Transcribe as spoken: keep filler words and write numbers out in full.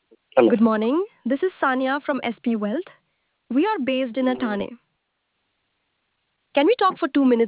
Hello. Good morning. This is Sanya from S P Wealth. We are based in Atane. Can we talk for two minutes?